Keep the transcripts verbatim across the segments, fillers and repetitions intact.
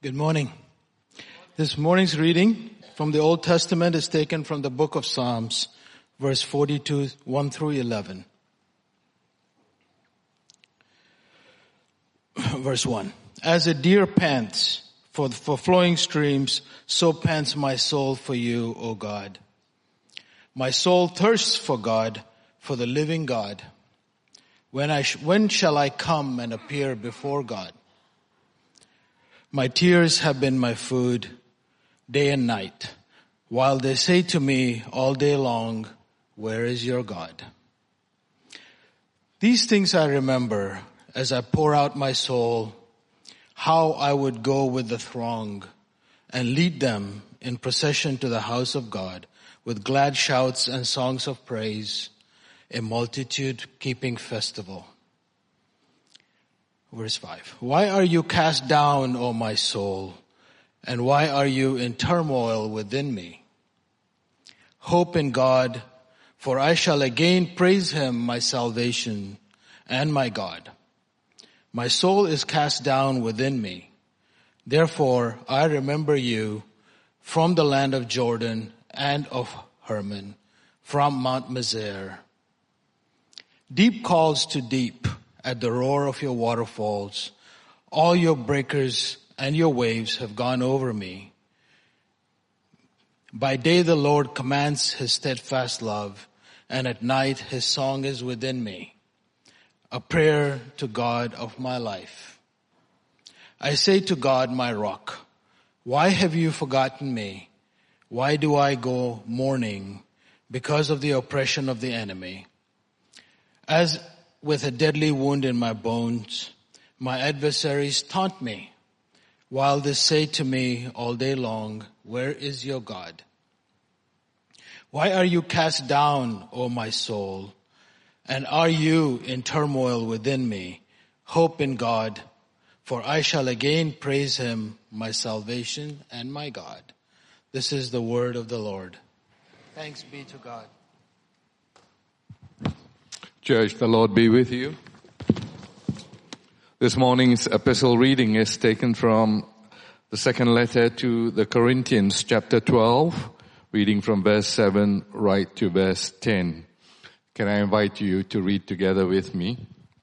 Good morning. This morning's reading from the Old Testament is taken from the book of Psalms, verse forty-two, one through eleven. Verse one. As a deer pants for, for flowing streams, so pants my soul for you, O God. My soul thirsts for God, for the living God. When I sh- when shall I come and appear before God? My tears have been my food day and night, while they say to me all day long, where is your God? These things I remember as I pour out my soul, how I would go with the throng and lead them in procession to the house of God with glad shouts and songs of praise, a multitude keeping festival. Verse five. Why are you cast down, O my soul? And why are you in turmoil within me? Hope in God, for I shall again praise him, my salvation and my God. My soul is cast down within me. Therefore, I remember you from the land of Jordan and of Hermon, from Mount Mizar. Deep calls to deep at the roar of your waterfalls. All your breakers and your waves have gone over me. By day the Lord commands his steadfast love, and at night his song is within me, a prayer to God of my life. I say to God, my rock, why have you forgotten me? Why do I go mourning because of the oppression of the enemy? As with a deadly wound in my bones, my adversaries taunt me, while they say to me all day long, where is your God? Why are you cast down, O my soul? And are you in turmoil within me? Hope in God, for I shall again praise him, my salvation and my God. This is the word of the Lord. Thanks be to God. Church, the Lord be with you. This morning's epistle reading is taken from the second letter to the Corinthians, chapter twelve, reading from verse seven right to verse ten. Can I invite you to read together with me?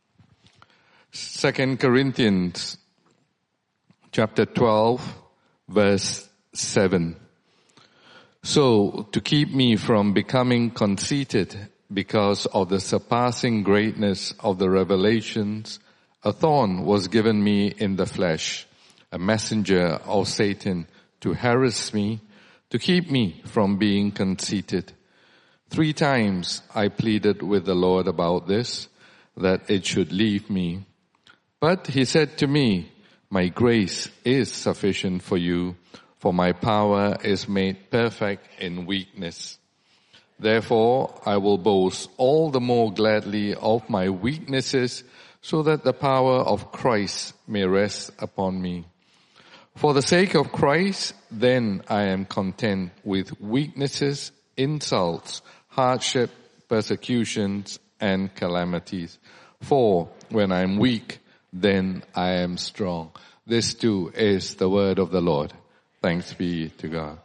Second Corinthians, chapter twelve, verse seven. So, to keep me from becoming conceited because of the surpassing greatness of the revelations, a thorn was given me in the flesh, a messenger of Satan to harass me, to keep me from being conceited. Three times I pleaded with the Lord about this, that it should leave me. But he said to me, my grace is sufficient for you, for my power is made perfect in weakness. Therefore, I will boast all the more gladly of my weaknesses, so that the power of Christ may rest upon me. For the sake of Christ, then I am content with weaknesses, insults, hardship, persecutions, and calamities. For when I am weak, then I am strong. This too is the word of the Lord. Thanks be to God.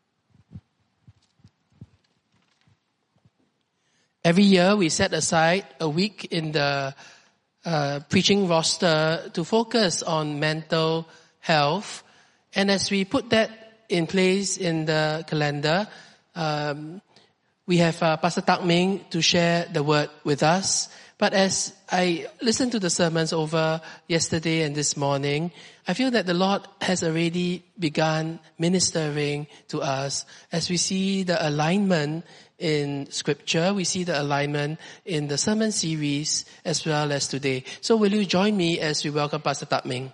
Every year we set aside a week in the uh, preaching roster to focus on mental health. And as we put that in place in the calendar, um, we have uh, Pastor Tak Ming to share the word with us. But as I listened to the sermons over yesterday and this morning, I feel that the Lord has already begun ministering to us as we see the alignment in scripture. We see the alignment in the sermon series as well as today. So will you join me as we welcome Pastor Tak Ming?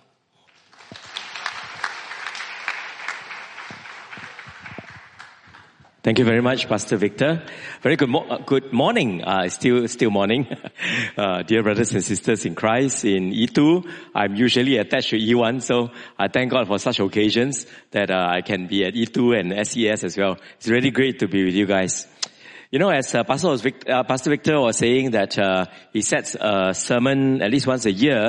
Thank you very much, Pastor Victor. Very good, mo- good morning. Uh, still, still morning. uh, dear brothers and sisters in Christ, in E two, I'm usually attached to E one, so I thank God for such occasions that uh, I can be at E two and S E S as well. It's really great to be with you guys. You know, as uh, Pastor, was Vic- uh, Pastor Victor was saying that uh, he sets a sermon at least once a year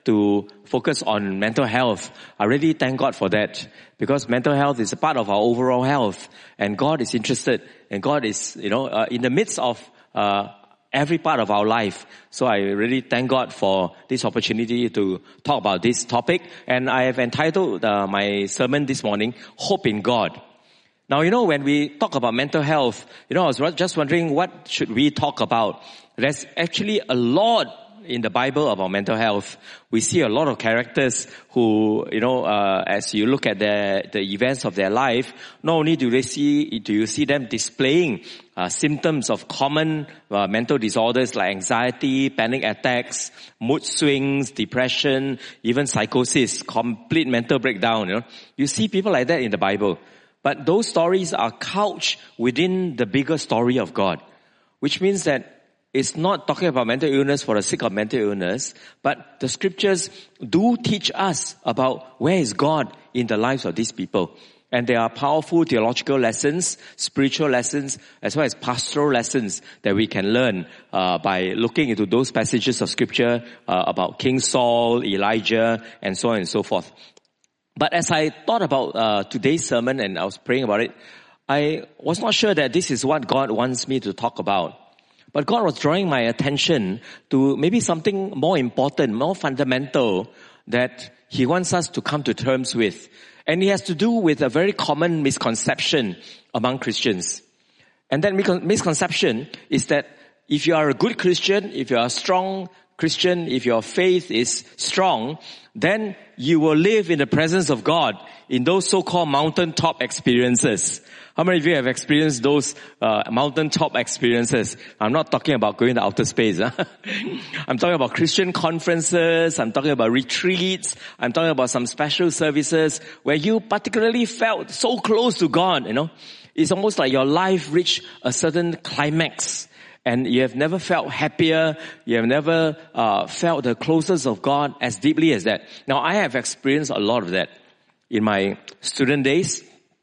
to focus on mental health. I really thank God for that, because mental health is a part of our overall health, and God is interested, and God is, you know, uh, in the midst of uh, every part of our life. So I really thank God for this opportunity to talk about this topic, and I have entitled uh, my sermon this morning, Hope in God. Now, you know, when we talk about mental health, you know, I was just wondering, what should we talk about? There's actually a lot in the Bible about mental health. We see a lot of characters who, you know, uh, as you look at the the events of their life, not only do they see, do you see them displaying uh, symptoms of common uh, mental disorders like anxiety, panic attacks, mood swings, depression, even psychosis, complete mental breakdown. You know, you see people like that in the Bible, but those stories are couched within the bigger story of God, which means that it's not talking about mental illness for the sake of mental illness, but the scriptures do teach us about where is God in the lives of these people. And there are powerful theological lessons, spiritual lessons, as well as pastoral lessons that we can learn uh, by looking into those passages of scripture uh, about King Saul, Elijah, and so on and so forth. But as I thought about uh, today's sermon and I was praying about it, I was not sure that this is what God wants me to talk about. But God was drawing my attention to maybe something more important, more fundamental, that He wants us to come to terms with. And it has to do with a very common misconception among Christians. And that misconception is that if you are a good Christian, if you are a strong Christian, if your faith is strong, then you will live in the presence of God in those so-called mountaintop experiences. How many of you have experienced those uh, mountaintop experiences? I'm not talking about going to outer space. Huh? I'm talking about Christian conferences. I'm talking about retreats. I'm talking about some special services where you particularly felt so close to God, you know. It's almost like your life reached a certain climax. And you have never felt happier. You have never uh, felt the closeness of God as deeply as that. Now, I have experienced a lot of that in my student days.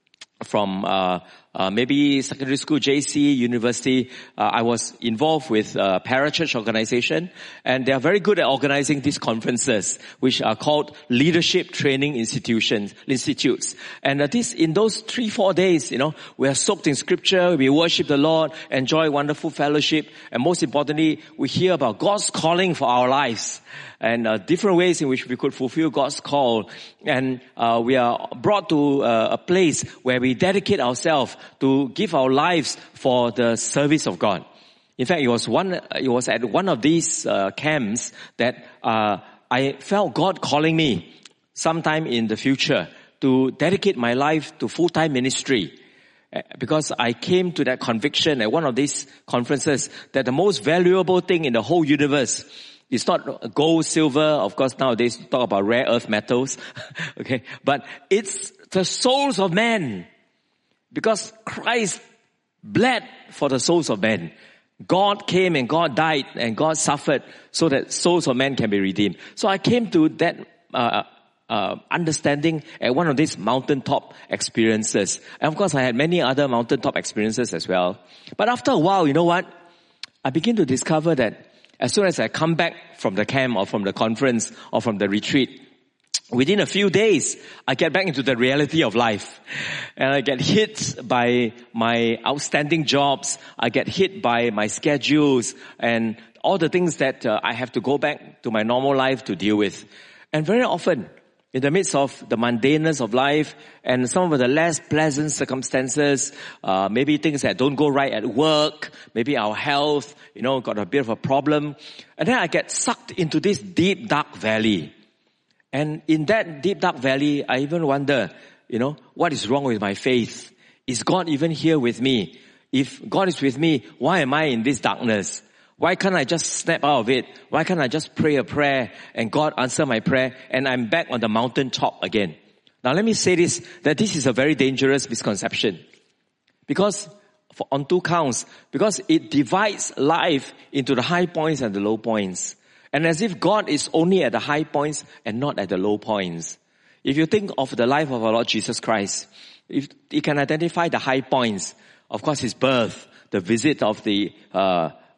From uh, uh maybe secondary school, J C, university, uh, I was involved with a parachurch organization, and they are very good at organizing these conferences, which are called leadership training institutions, institutes. And uh, this, in those three, four days, you know, we are soaked in scripture, we worship the Lord, enjoy wonderful fellowship, and most importantly, we hear about God's calling for our lives. And uh, different ways in which we could fulfill God's call. And uh, we are brought to uh, a place where we dedicate ourselves to give our lives for the service of God. In fact, it was one. It was at one of these uh, camps that uh, I felt God calling me sometime in the future to dedicate my life to full-time ministry. Because I came to that conviction at one of these conferences that the most valuable thing in the whole universe, it's not gold, silver, of course nowadays talk about rare earth metals, okay, but it's the souls of men. Because Christ bled for the souls of men. God came and God died and God suffered so that souls of men can be redeemed. So I came to that uh, uh, understanding at one of these mountaintop experiences. And of course I had many other mountaintop experiences as well. But after a while, you know what? I began to discover that as soon as I come back from the camp or from the conference or from the retreat, within a few days, I get back into the reality of life. And I get hit by my outstanding jobs. I get hit by my schedules and all the things that uh, I have to go back to my normal life to deal with. And very often, in the midst of the mundaneness of life and some of the less pleasant circumstances, uh, maybe things that don't go right at work, maybe our health, you know, got a bit of a problem. And then I get sucked into this deep, dark valley. And in that deep, dark valley, I even wonder, you know, what is wrong with my faith? Is God even here with me? If God is with me, why am I in this darkness? Why can't I just snap out of it? Why can't I just pray a prayer and God answer my prayer and I'm back on the mountaintop again? Now let me say this, that this is a very dangerous misconception. Because, for, on two counts, because it divides life into the high points and the low points. And as if God is only at the high points and not at the low points. If you think of the life of our Lord Jesus Christ, if you can identify the high points, of course His birth, the visit of the uh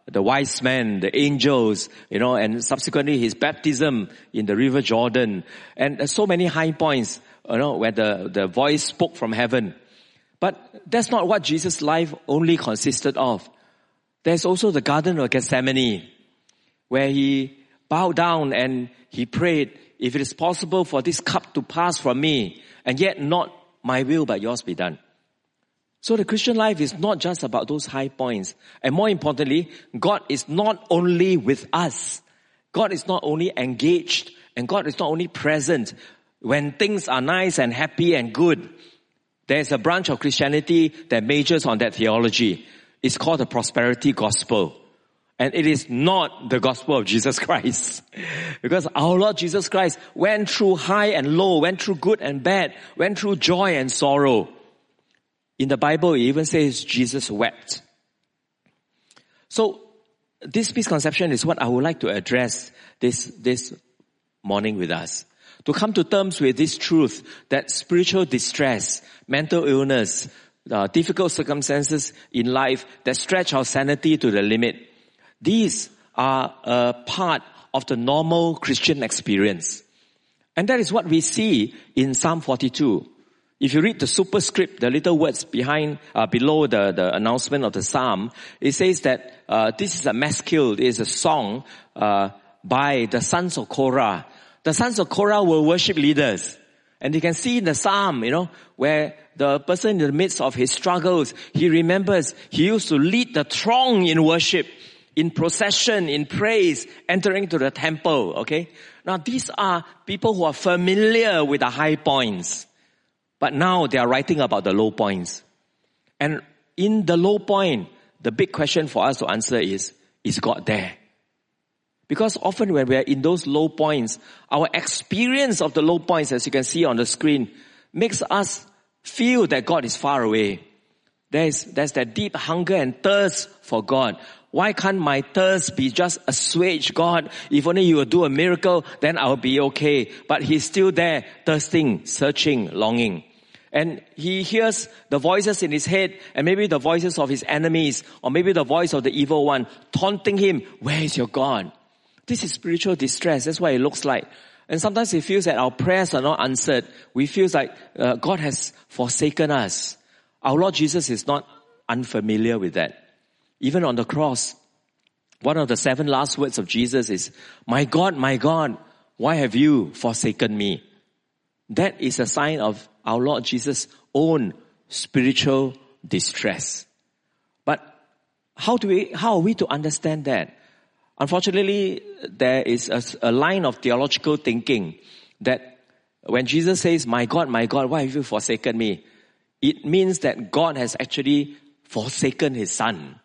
the wise men, the angels, you know, and subsequently his baptism in the river Jordan. And there's so many high points, you know, where the, the voice spoke from heaven. But that's not what Jesus' life only consisted of. There's also the Garden of Gethsemane, where he bowed down and he prayed, if it is possible for this cup to pass from me, and yet not my will but yours be done. So the Christian life is not just about those high points. And more importantly, God is not only with us. God is not only engaged, and God is not only present when things are nice and happy and good. There's a branch of Christianity that majors on that theology. It's called the prosperity gospel. And it is not the gospel of Jesus Christ. Because our Lord Jesus Christ went through high and low, went through good and bad, went through joy and sorrow. In the Bible, it even says Jesus wept. So, this misconception is what I would like to address this, this morning with us. To come to terms with this truth that spiritual distress, mental illness, uh, difficult circumstances in life that stretch our sanity to the limit, these are a part of the normal Christian experience. And that is what we see in Psalm forty-two. If you read the superscript, the little words behind, uh, below the, the announcement of the psalm, it says that uh, this is a maskil, it is a song uh, by the sons of Korah. The sons of Korah were worship leaders. And you can see in the psalm, you know, where the person in the midst of his struggles, he remembers he used to lead the throng in worship, in procession, in praise, entering to the temple, okay? Now these are people who are familiar with the high points. But now they are writing about the low points. And in the low point, the big question for us to answer is, is God there? Because often when we are in those low points, our experience of the low points, as you can see on the screen, makes us feel that God is far away. There's, there's that deep hunger and thirst for God. Why can't my thirst be just assuaged, God? If only you will do a miracle, then I'll be okay. But he's still there, thirsting, searching, longing. And he hears the voices in his head, and maybe the voices of his enemies, or maybe the voice of the evil one, taunting him, where is your God? This is spiritual distress. That's what it looks like. And sometimes it feels that our prayers are not answered. We feel like uh, God has forsaken us. Our Lord Jesus is not unfamiliar with that. Even on the cross, one of the seven last words of Jesus is, my God, my God, why have you forsaken me? That is a sign of our Lord Jesus' own spiritual distress. But how do we, how are we to understand that? Unfortunately, there is a, a line of theological thinking that when Jesus says, my God, my God, why have you forsaken me? It means that God has actually forsaken his son.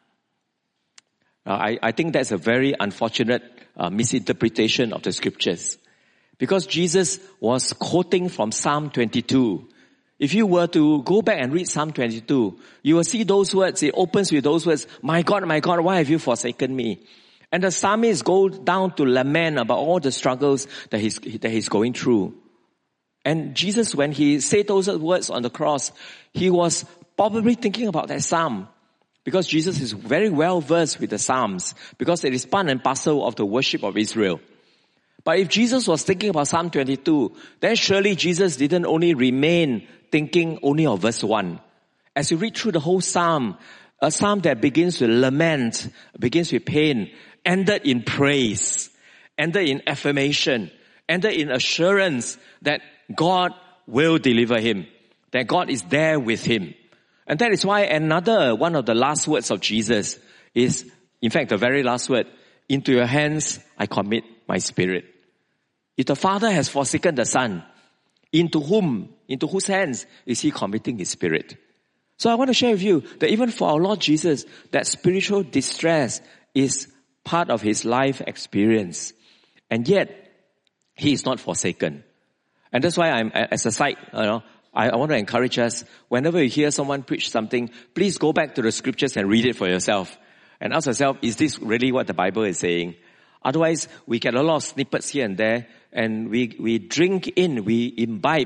Uh, I, I think that's a very unfortunate uh, misinterpretation of the scriptures. Because Jesus was quoting from Psalm twenty-two. If you were to go back and read Psalm twenty-two, you will see those words. It opens with those words, my God, my God, why have you forsaken me? And the psalmist goes down to lament about all the struggles that he's, that he's going through. And Jesus, when he said those words on the cross, he was probably thinking about that psalm. Because Jesus is very well versed with the Psalms, because it is part and parcel of the worship of Israel. But if Jesus was thinking about Psalm twenty-two, then surely Jesus didn't only remain thinking only of verse one. As you read through the whole Psalm, a Psalm that begins with lament, begins with pain, ended in praise, ended in affirmation, ended in assurance that God will deliver him, that God is there with him. And that is why another one of the last words of Jesus is, in fact, the very last word, into your hands I commit my spirit. If the Father has forsaken the Son, into whom, into whose hands is he committing his spirit? So I want to share with you that even for our Lord Jesus, that spiritual distress is part of his life experience. And yet, he is not forsaken. And that's why I'm, as a side, you know, I, I want to encourage us, whenever you hear someone preach something, please go back to the scriptures and read it for yourself. And ask yourself, is this really what the Bible is saying? Otherwise, we get a lot of snippets here and there, and we, we drink in, we imbibe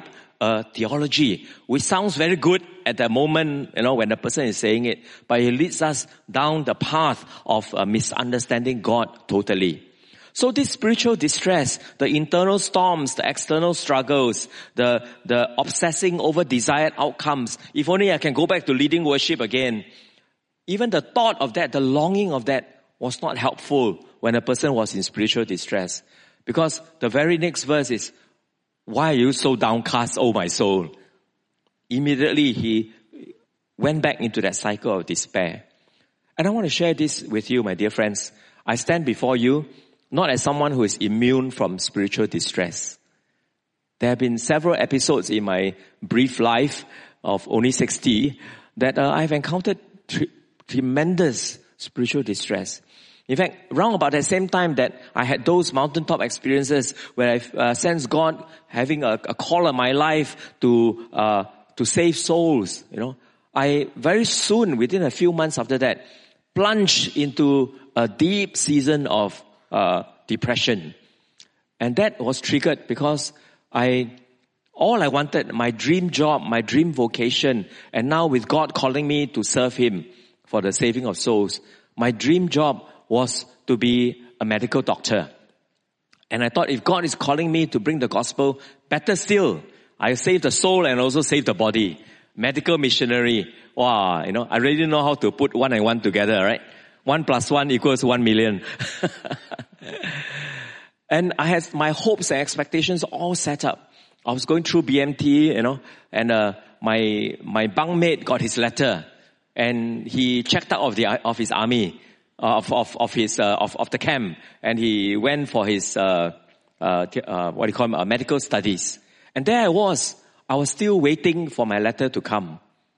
a theology which sounds very good at the moment, you know, when the person is saying it, but it leads us down the path of uh, misunderstanding God totally. So this spiritual distress, the internal storms, the external struggles, the, the obsessing over desired outcomes, if only I can go back to leading worship again. Even the thought of that, the longing of that was not helpful when a person was in spiritual distress. Because the very next verse is, why are you so downcast, O my soul? Immediately he went back into that cycle of despair. And I want to share this with you, my dear friends. I stand before you not as someone who is immune from spiritual distress. There have been several episodes in my brief life of only sixty that uh, I've encountered tr- tremendous spiritual distress. In fact, around about the same time that I had those mountaintop experiences where I uh, sensed God having a, a call on my life to uh, to save souls, you know, I very soon, within a few months after that, plunged into a deep season of uh, depression. And that was triggered because I, all I wanted, my dream job, my dream vocation, and now with God calling me to serve Him for the saving of souls, my dream job was to be a medical doctor. And I thought, if God is calling me to bring the gospel, better still, I save the soul and also save the body. Medical missionary. Wow, you know, I really know how to put one and one together, right? One plus one equals one million. And I had my hopes and expectations all set up. I was going through B M T, you know, and uh, my my bunkmate got his letter, and he checked out of the of his army, uh, of of of his uh, of of the camp, and he went for his uh, uh, uh, what do you call them, uh, medical studies. And there I was. I was still waiting for my letter to come.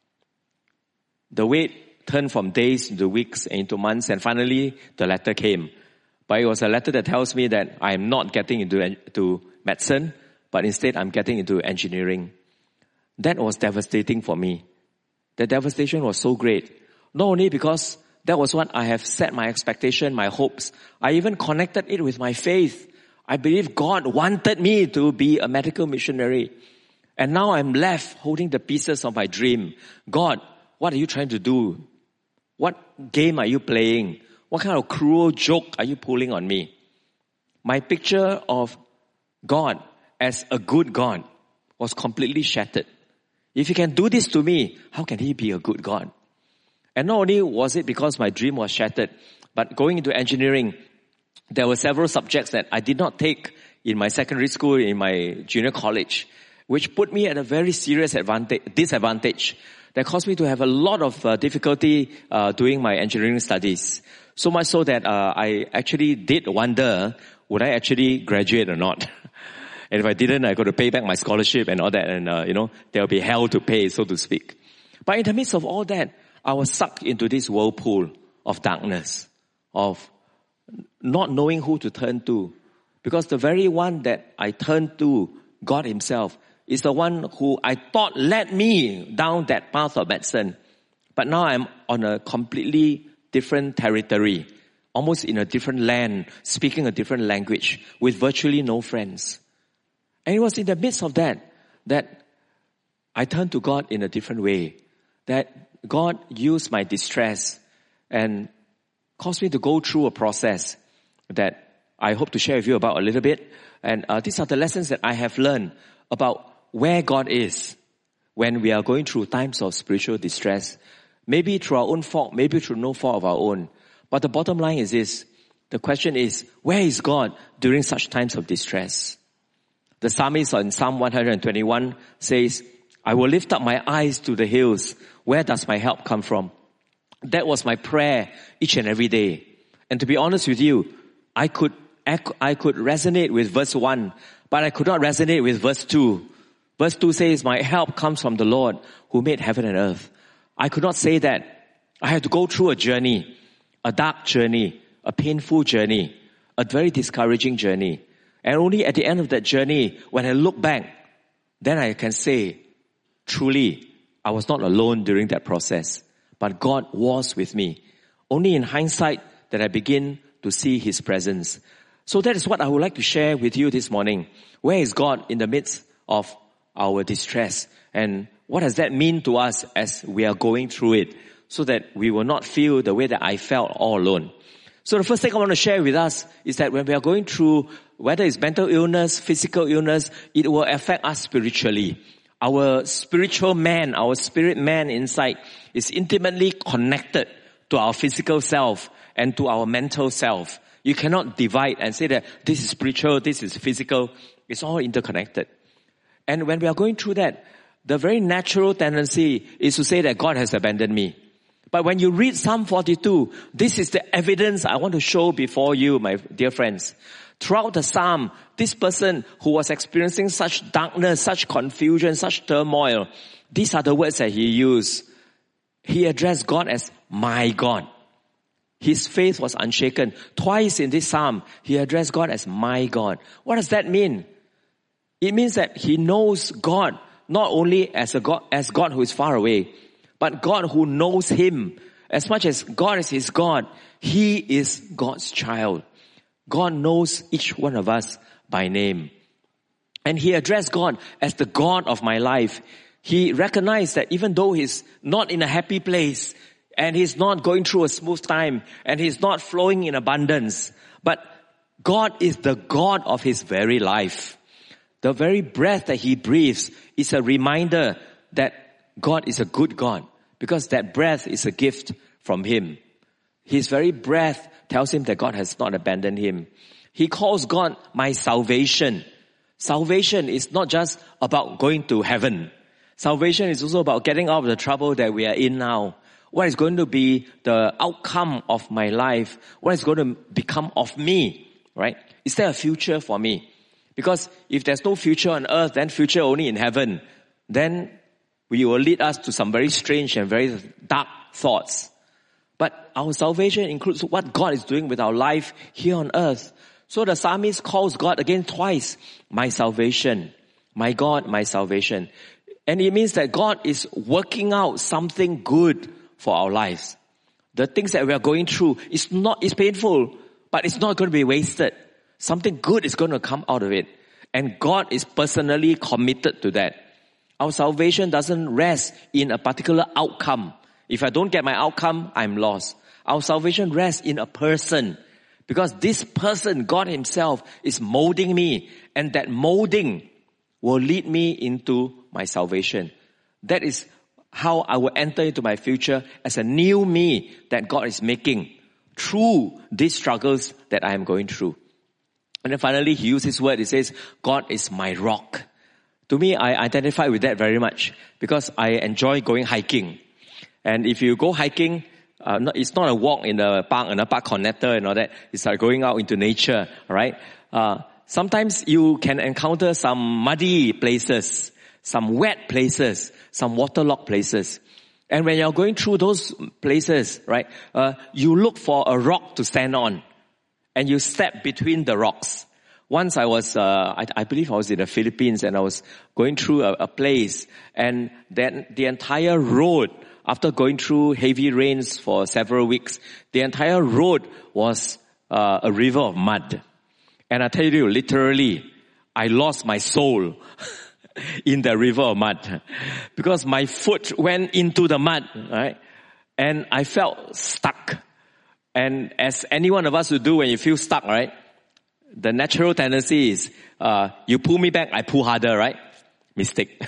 The wait turned from days into weeks and into months, and finally the letter came. But it was a letter that tells me that I am not getting into into medicine, but instead I'm getting into engineering. That was devastating for me. The devastation was so great. Not only because that was what I have set my expectation, my hopes. I even connected it with my faith. I believe God wanted me to be a medical missionary. And now I'm left holding the pieces of my dream. God, what are you trying to do? What game are you playing? What kind of cruel joke are you pulling on me? My picture of God as a good God was completely shattered. If He can do this to me, how can He be a good God? And not only was it because my dream was shattered, but going into engineering, there were several subjects that I did not take in my secondary school, in my junior college, which put me at a very serious advantage, disadvantage that caused me to have a lot of uh, difficulty uh, doing my engineering studies. So much so that uh, I actually did wonder, would I actually graduate or not? And if I didn't, I got to pay back my scholarship and all that, and uh, you know, there'll be hell to pay, so to speak. But in the midst of all that, I was sucked into this whirlpool of darkness, of not knowing who to turn to. Because the very one that I turned to, God Himself, is the one who I thought led me down that path of medicine. But now I'm on a completely different territory, almost in a different land, speaking a different language, with virtually no friends. And it was in the midst of that, that I turned to God in a different way. That God used my distress and caused me to go through a process that I hope to share with you about a little bit. And uh, these are the lessons that I have learned about where God is when we are going through times of spiritual distress. Maybe through our own fault, maybe through no fault of our own. But the bottom line is this. The question is, where is God during such times of distress? The psalmist in Psalm one twenty-one says, I will lift up my eyes to the hills. Where does my help come from? That was my prayer each and every day. And to be honest with you, I could, I could resonate with verse one, but I could not resonate with verse two. Verse two says, my help comes from the Lord who made heaven and earth. I could not say that. I had to go through a journey, a dark journey, a painful journey, a very discouraging journey. And only at the end of that journey, when I look back, then I can say, truly, I was not alone during that process, but God was with me. Only in hindsight that I begin to see His presence. So that is what I would like to share with you this morning. Where is God in the midst of our distress. And what does that mean to us as we are going through it, so that we will not feel the way that I felt all alone. So the first thing I want to share with us is that when we are going through, whether it's mental illness, physical illness, it will affect us spiritually. Our spiritual man, our spirit man inside is intimately connected to our physical self and to our mental self. You cannot divide and say that this is spiritual, this is physical. It's all interconnected. And when we are going through that, the very natural tendency is to say that God has abandoned me. But when you read Psalm forty-two, this is the evidence I want to show before you, my dear friends. Throughout the Psalm, this person who was experiencing such darkness, such confusion, such turmoil, these are the words that he used. He addressed God as my God. His faith was unshaken. Twice in this Psalm, he addressed God as my God. What does that mean? It means that he knows God not only as a God, as God who is far away, but God who knows him. As much as God is his God, he is God's child. God knows each one of us by name. And he addressed God as the God of my life. He recognized that even though he's not in a happy place, and he's not going through a smooth time, and he's not flowing in abundance, but God is the God of his very life. The very breath that he breathes is a reminder that God is a good God, because that breath is a gift from him. His very breath tells him that God has not abandoned him. He calls God my salvation. Salvation is not just about going to heaven. Salvation is also about getting out of the trouble that we are in now. What is going to be the outcome of my life? What is going to become of me? Right? Is there a future for me? Because if there's no future on earth, then future only in heaven, then we will lead us to some very strange and very dark thoughts. But our salvation includes what God is doing with our life here on earth. So the psalmist calls God again twice, my salvation, my God, my salvation. And it means that God is working out something good for our lives. The things that we are going through is not, it's painful, but it's not going to be wasted. Something good is going to come out of it. And God is personally committed to that. Our salvation doesn't rest in a particular outcome. If I don't get my outcome, I'm lost. Our salvation rests in a person. Because this person, God himself, is molding me. And that molding will lead me into my salvation. That is how I will enter into my future as a new me that God is making through these struggles that I am going through. And then finally, he used his word. He says, God is my rock. To me, I identify with that very much because I enjoy going hiking. And if you go hiking, uh, not, it's not a walk in the park, in the park connector and all that. It's like going out into nature, right? Uh, sometimes you can encounter some muddy places, some wet places, some waterlogged places. And when you're going through those places, right, uh, you look for a rock to stand on. And you step between the rocks. Once I was, uh, I, I believe I was in the Philippines and I was going through a, a place, and then the entire road, after going through heavy rains for several weeks, the entire road was uh, a river of mud. And I tell you, literally, I lost my soul in the river of mud because my foot went into the mud, right? And I felt stuck. And as any one of us would do when you feel stuck, right? The natural tendency is, uh, you pull me back, I pull harder, right? Mistake.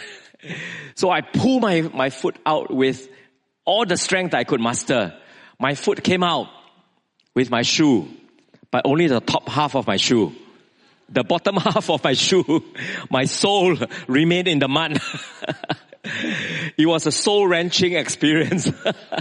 So I pull my, my foot out with all the strength I could muster. My foot came out with my shoe, but only the top half of my shoe. The bottom half of my shoe, my sole remained in the mud. It was a soul-wrenching experience.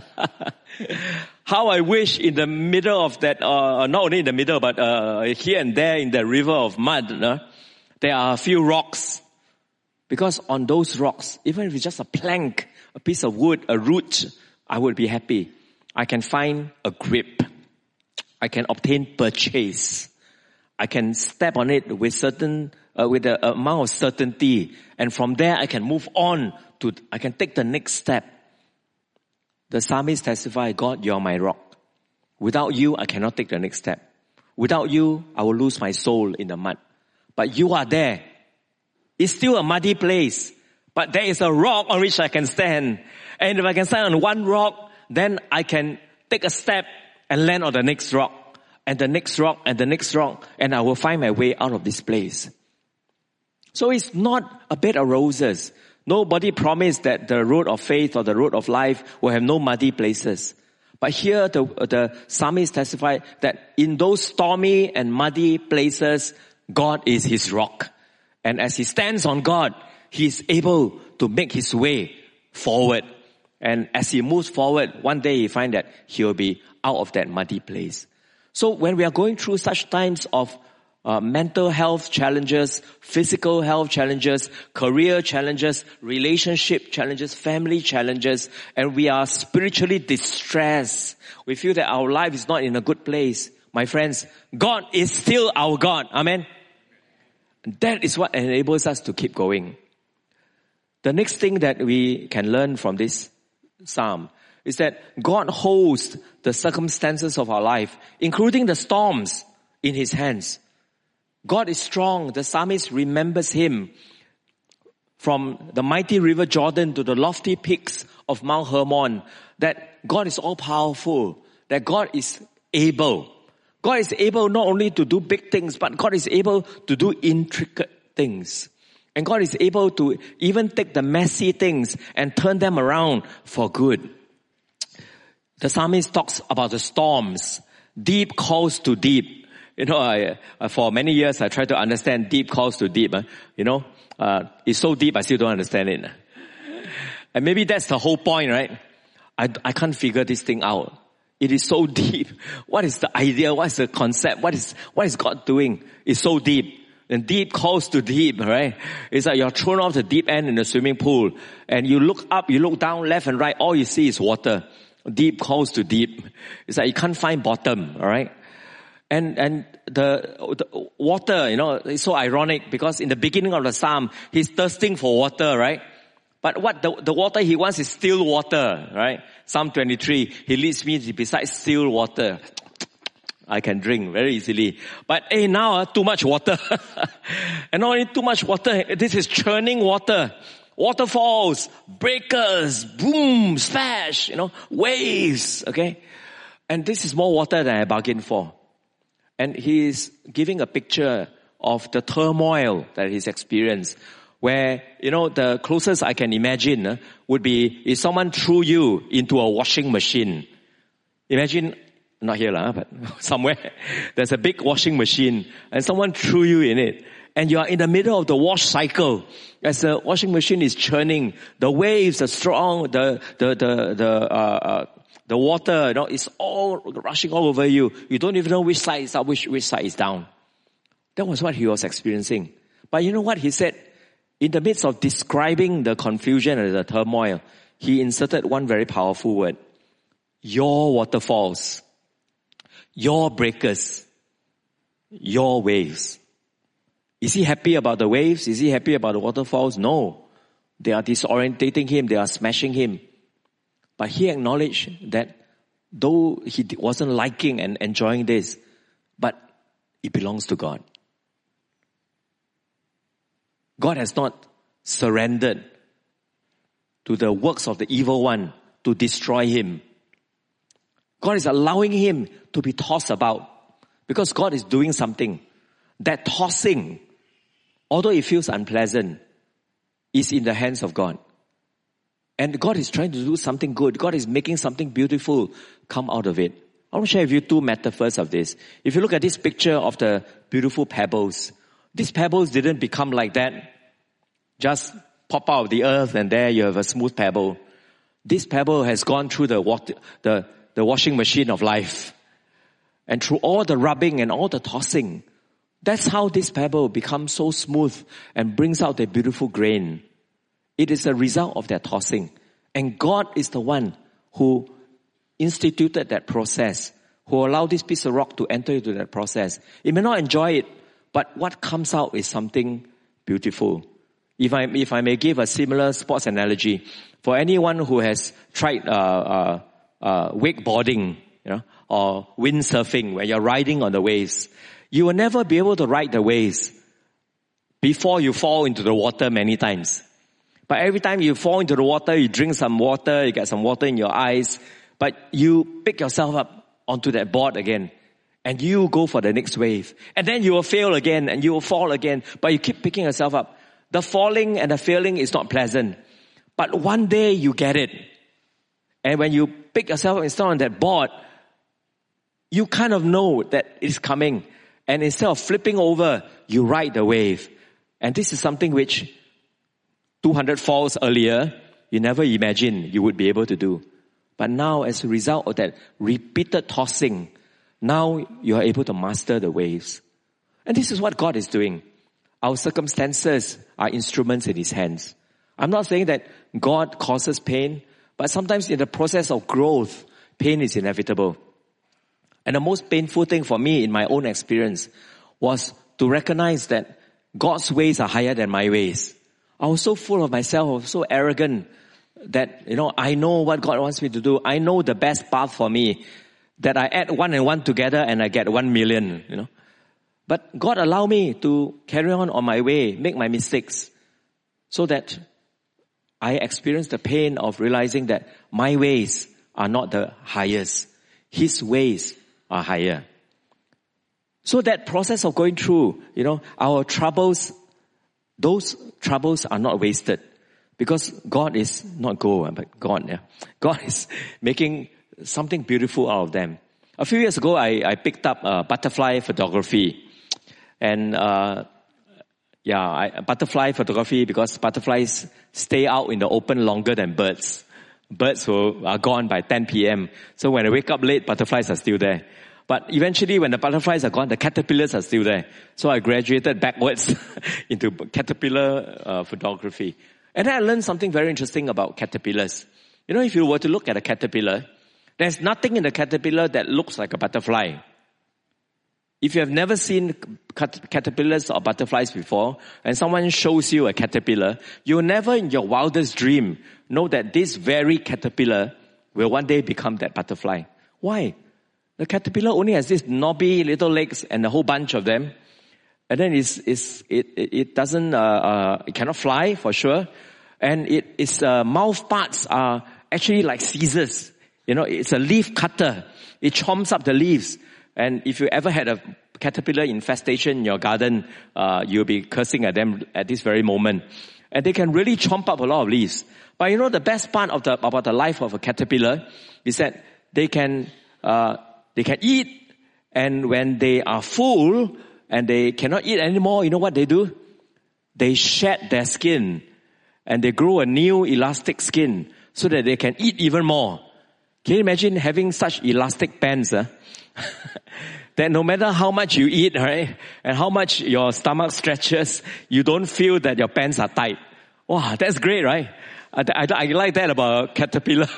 How I wish in the middle of that, uh, not only in the middle, but uh, here and there in the river of mud, uh, there are a few rocks. Because on those rocks, even if it's just a plank, a piece of wood, a root, I would be happy. I can find a grip. I can obtain purchase. I can step on it with certain, uh, with the amount of certainty. And from there, I can move on to, I can take the next step. The psalmist testified, God, you are my rock. Without you, I cannot take the next step. Without you, I will lose my soul in the mud. But you are there. It's still a muddy place. but there is a rock on which I can stand. And if I can stand on one rock, then I can take a step and land on the next rock, and the next rock, and the next rock, and I will find my way out of this place. So it's not a bed of roses. Nobody promised that the road of faith or the road of life will have no muddy places. But here the, the psalmist testified that in those stormy and muddy places, God is his rock. And as he stands on God, he is able to make his way forward. And as he moves forward, one day he finds that he will be out of that muddy place. So when we are going through such times of uh, mental health challenges, physical health challenges, career challenges, relationship challenges, family challenges, and we are spiritually distressed, we feel that our life is not in a good place. My friends, God is still our God. Amen. That is what enables us to keep going. The next thing that we can learn from this psalm is that God holds the circumstances of our life, including the storms, in his hands. God is strong. The psalmist remembers him from the mighty river Jordan to the lofty peaks of Mount Hermon, that God is all powerful, that God is able. God is able not only to do big things, but God is able to do intricate things. And God is able to even take the messy things and turn them around for good. The psalmist talks about the storms. Deep calls to deep. You know, I, uh, for many years I tried to understand deep calls to deep. Uh, you know, uh, it's so deep I still don't understand it. And maybe that's the whole point, right? I, I can't figure this thing out. It is so deep. What is the idea? What is the concept? What is, what is God doing? It's so deep. And deep calls to deep, right? It's like you're thrown off the deep end in the swimming pool. And you look up, you look down, left and right, all you see is water. Deep calls to deep. It's like you can't find bottom, alright? And, and the, the water, you know, it's so ironic because in the beginning of the psalm, he's thirsting for water, right? But what the, the water he wants is still water, right? Psalm twenty-three, he leads me beside still water. I can drink very easily. But hey, now uh, too much water. And not only too much water, this is churning water. Waterfalls, breakers, boom, splash, you know, waves, okay? And this is more water than I bargained for. And he is giving a picture of the turmoil that he's experienced, where, you know, the closest I can imagine uh, would be if someone threw you into a washing machine. Imagine, not here, uh, but somewhere, there's a big washing machine and someone threw you in it. And you are in the middle of the wash cycle. As the washing machine is churning, the waves are strong, the, the, the, the, uh, uh, the water, you know, it's all rushing all over you. You don't even know which side is up, which, which side is down. That was what he was experiencing. But you know what he said? In the midst of describing the confusion and the turmoil, he inserted one very powerful word. Your waterfalls, your breakers, your waves. Is he happy about the waves? Is he happy about the waterfalls? No. They are disorientating him. They are smashing him. But he acknowledged that though he wasn't liking and enjoying this, but it belongs to God. God has not surrendered to the works of the evil one to destroy him. God is allowing him to be tossed about because God is doing something. That tossing, although it feels unpleasant, is in the hands of God. And God is trying to do something good. God is making something beautiful come out of it. I want to share with you two metaphors of this. If you look at this picture of the beautiful pebbles, these pebbles didn't become like that. Just pop out of the earth and there you have a smooth pebble. This pebble has gone through the water, the, the washing machine of life. And through all the rubbing and all the tossing, that's how this pebble becomes so smooth and brings out the beautiful grain. It is a result of that tossing. And God is the one who instituted that process, who allowed this piece of rock to enter into that process. It may not enjoy it, but what comes out is something beautiful. If I, if I may give a similar sports analogy, for anyone who has tried uh, uh, uh, wakeboarding, you know, or windsurfing, where you're riding on the waves, you will never be able to ride the waves before you fall into the water many times. But every time you fall into the water, you drink some water, you get some water in your eyes, but you pick yourself up onto that board again. And you go for the next wave. And then you will fail again and you will fall again. But you keep picking yourself up. The falling and the failing is not pleasant. But one day you get it. And when you pick yourself up and stand on that board, you kind of know that it's coming. And instead of flipping over, you ride the wave. And this is something which two hundred falls earlier, you never imagined you would be able to do. But now as a result of that repeated tossing, now you are able to master the waves. And this is what God is doing. Our circumstances are instruments in His hands. I'm not saying that God causes pain, but sometimes in the process of growth, pain is inevitable. And the most painful thing for me in my own experience was to recognize that God's ways are higher than my ways. I was so full of myself, I was so arrogant that, you know, I know what God wants me to do. I know the best path for me. That I add one and one together and I get one million, you know. But God allowed me to carry on on my way, make my mistakes, so that I experience the pain of realizing that my ways are not the highest. His ways are higher. So that process of going through, you know, our troubles, those troubles are not wasted. Because God is not God, but God, yeah. God is making something beautiful out of them. A few years ago, I, I picked up uh, butterfly photography. And, uh, yeah, I, butterfly photography because butterflies stay out in the open longer than birds. Birds will, are gone by ten p.m. So when I wake up late, butterflies are still there. But eventually when the butterflies are gone, the caterpillars are still there. So I graduated backwards into caterpillar uh, photography. And then I learned something very interesting about caterpillars. You know, if you were to look at a caterpillar, there's nothing in the caterpillar that looks like a butterfly. If you have never seen caterpillars or butterflies before, and someone shows you a caterpillar, you'll never in your wildest dream know that this very caterpillar will one day become that butterfly. Why? The caterpillar only has these knobby little legs and a whole bunch of them. And then it's, it's, it, it doesn't, uh, uh, it cannot fly for sure. And it, its uh, mouth parts are actually like scissors. You know, it's a leaf cutter. It chomps up the leaves. And if you ever had a caterpillar infestation in your garden, uh, you'll be cursing at them at this very moment. And they can really chomp up a lot of leaves. But you know, the best part of the, about the life of a caterpillar is that they can, uh, they can eat. And when they are full and they cannot eat anymore, you know what they do? They shed their skin and they grow a new elastic skin so that they can eat even more. Can you imagine having such elastic pants, huh? That no matter how much you eat, right, and how much your stomach stretches, you don't feel that your pants are tight. Wow, that's great, right? I, I, I like that about a caterpillar.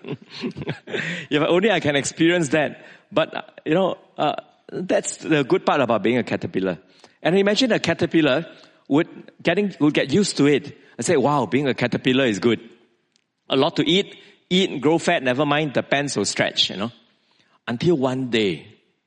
If only I can experience that. But, uh, you know, uh, that's the good part about being a caterpillar. And imagine a caterpillar would getting would get used to it and say, wow, being a caterpillar is good. A lot to eat, eat and grow fat, never mind, the pants will stretch, you know. Until one day,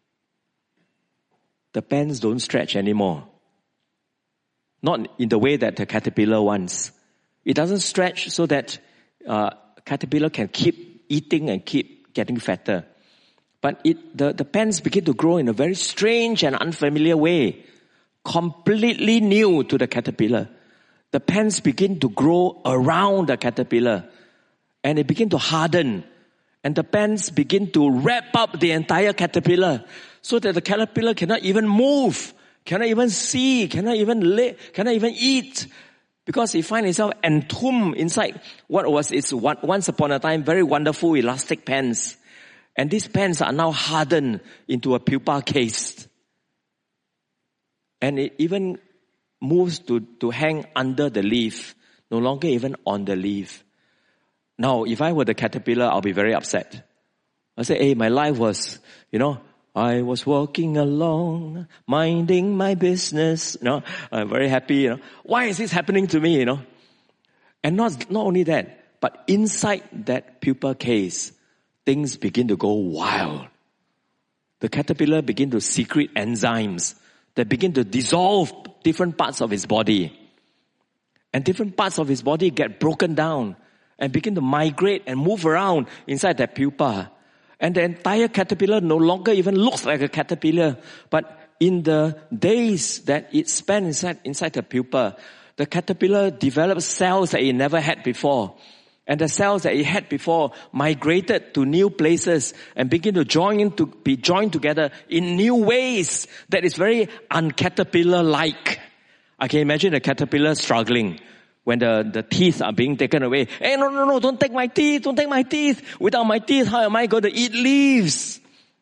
the pants don't stretch anymore. Not in the way that the caterpillar wants. It doesn't stretch so that uh, caterpillar can keep eating and keep getting fatter. But it, the, the pants begin to grow in a very strange and unfamiliar way. Completely new to the caterpillar. The pants begin to grow around the caterpillar. And it begin to harden. And the pants begin to wrap up the entire caterpillar. So that the caterpillar cannot even move. Cannot even see. Cannot even lay, cannot even eat. Because it finds itself entombed inside what was its once upon a time very wonderful elastic pants. And these pants are now hardened into a pupa case. And it even moves to, to hang under the leaf. No longer even on the leaf. Now, if I were the caterpillar, I'll be very upset. I'll say, hey, my life was, you know, I was walking along, minding my business, you know, I'm very happy, you know. Why is this happening to me, you know? And not, not only that, but inside that pupa case, things begin to go wild. The caterpillar begin to secrete enzymes that begin to dissolve different parts of its body. And different parts of his body get broken down and begin to migrate and move around inside that pupa. And the entire caterpillar no longer even looks like a caterpillar. But in the days that it spent inside, inside the pupa, the caterpillar develops cells that it never had before. And the cells that it had before migrated to new places and begin to join in to be joined together in new ways that is very uncaterpillar-like. I can imagine a caterpillar struggling when the, the teeth are being taken away. Hey, no, no, no, don't take my teeth, don't take my teeth. Without my teeth, how am I going to eat leaves?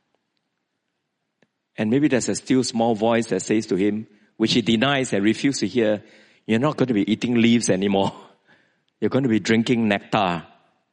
And maybe there's a still small voice that says to him, which he denies and refuses to hear, you're not going to be eating leaves anymore. You're going to be drinking nectar.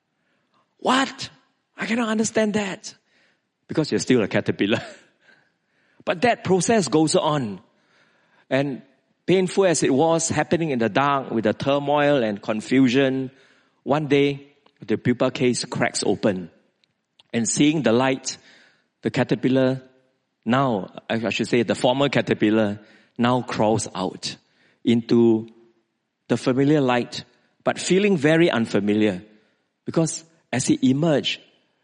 What? I cannot understand that. Because you're still a caterpillar. But that process goes on. And painful as it was, happening in the dark with the turmoil and confusion, one day the pupa case cracks open. And seeing the light, the caterpillar now, I should say the former caterpillar, now crawls out into the familiar light, but feeling very unfamiliar. Because as it emerged,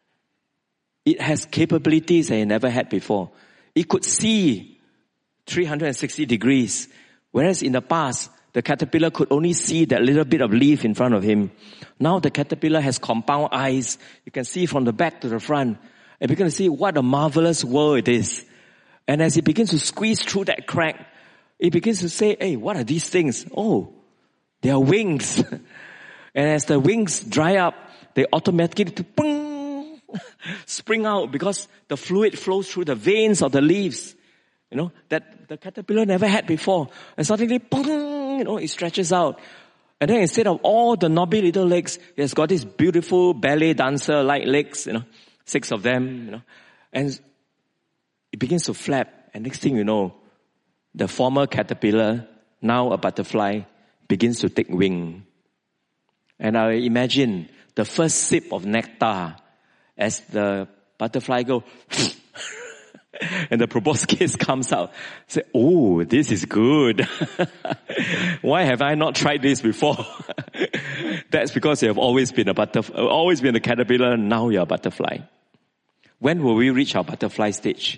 it has capabilities that it never had before. It could see three hundred sixty degrees. Whereas in the past, the caterpillar could only see that little bit of leaf in front of him. Now the caterpillar has compound eyes. You can see from the back to the front. And you're going to see what a marvelous world it is. And as it begins to squeeze through that crack, it begins to say, hey, what are these things? Oh, they are wings. And as the wings dry up, they automatically ping, spring out because the fluid flows through the veins of the leaves. You know, that the caterpillar never had before. And suddenly, you know, it stretches out. And then instead of all the knobby little legs, it has got these beautiful ballet dancer-like legs, you know, six of them, you know. And it begins to flap. And next thing you know, the former caterpillar, now a butterfly, begins to take wing. And I imagine the first sip of nectar as the butterfly goes, and the proboscis comes out. Say, oh, this is good. Why have I not tried this before? That's because you have always been a butterfly, always been a caterpillar, now you're a butterfly. When will we reach our butterfly stage?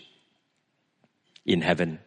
In heaven.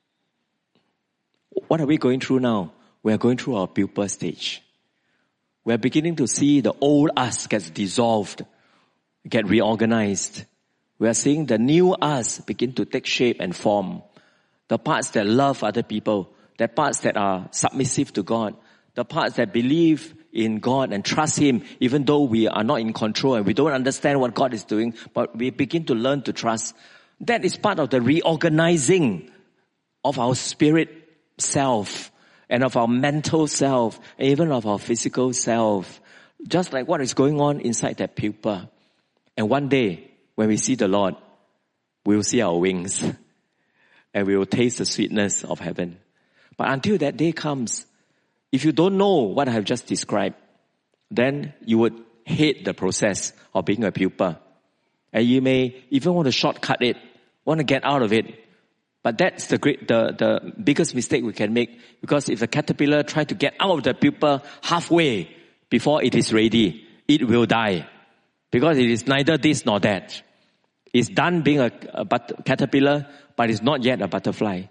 What are we going through now? We are going through our pupa stage. We are beginning to see the old us gets dissolved, get reorganized. We are seeing the new us begin to take shape and form. The parts that love other people, the parts that are submissive to God, the parts that believe in God and trust Him, even though we are not in control and we don't understand what God is doing, but we begin to learn to trust. That is part of the reorganizing of our spirit self and of our mental self, and even of our physical self. Just like what is going on inside that pupa. And one day, when we see the Lord, we will see our wings and we will taste the sweetness of heaven. But until that day comes, if you don't know what I have just described, then you would hate the process of being a pupa. And you may even want to shortcut it, want to get out of it. But that's the great, the, the biggest mistake we can make. Because if the caterpillar tries to get out of the pupa halfway before it is ready, it will die. Because it is neither this nor that. It's done being a, a but, caterpillar, but it's not yet a butterfly.